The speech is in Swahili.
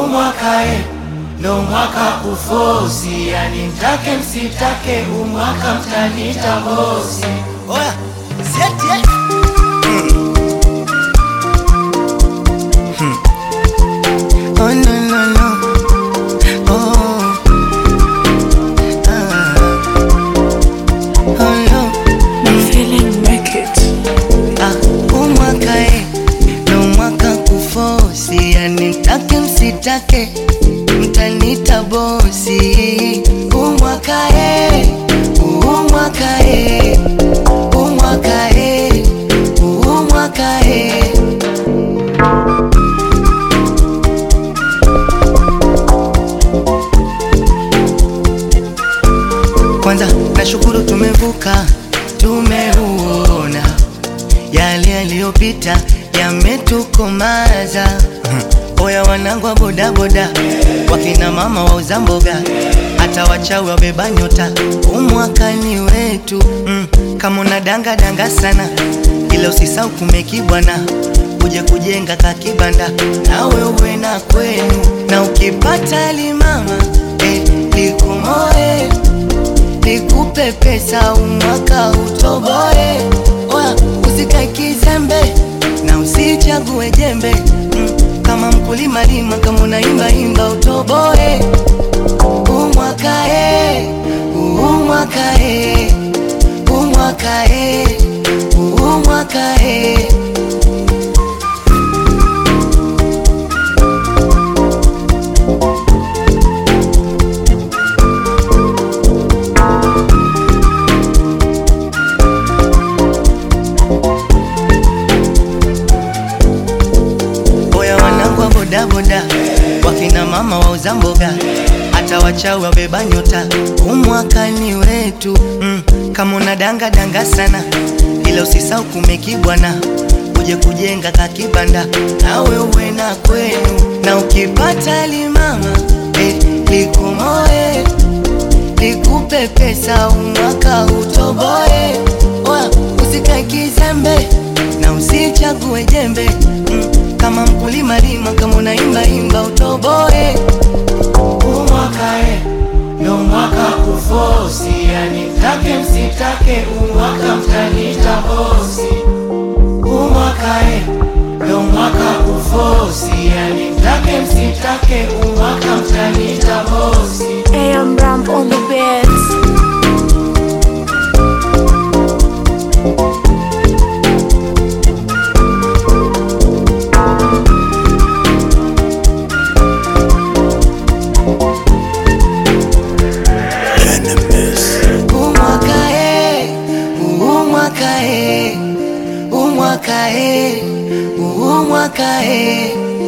Umwaka ndo mwaka kufosi, yani mtake msitake umwaka mtanita bosi. Oya, sieti Oh no no no. Oh. Oh no. I'm feeling naked. Umwaka ndo mwaka kufosi, yani mtake msitake mtanita bosi. Umwaka umwaka umwaka umwaka Kwanza nashukuru tumevuka, tumeuona yale yaliyopita yametukomaza. Oya wanangu wa boda boda, wakina mama wauza mboga, hata wachawi wabeba nyota, umwaka ni wetu. Kama unadanga danga sana, ila usisahau kumekibwana, uje kujenga kakibanda, nawe uwe na kwenu. Na ukipata limama likumoe, nikupe pesa umwaka utoboe. Oya usikae kizembe na usichague jembe, kama mkulima lima, kama unaimba imba utoboe. Umwaka umwaka umwaka umwaka boda boda, wakina mama wauza mboga, hata wachawi wabeba nyota, umwaka ni wetu. Kama unadanga danga sana, ila usisahau kumekibwana, uje kujenga kakibanda, nawe uwe na kwenu. Na ukipata limama likumoe, likupe pesa umwaka utoboe. Oya usikae kizembe na usichague jembe, kama mkulima lima, kama unaimba imba utoboe. Umwaka ndo mwaka kufosi, yani mtake msitake umwaka mtanita bosi. Umwaka ndo mwaka kufosi, yani mtake msitake umwaka mtanita bosi. AM Ramp on the beats. Umwaka umwaka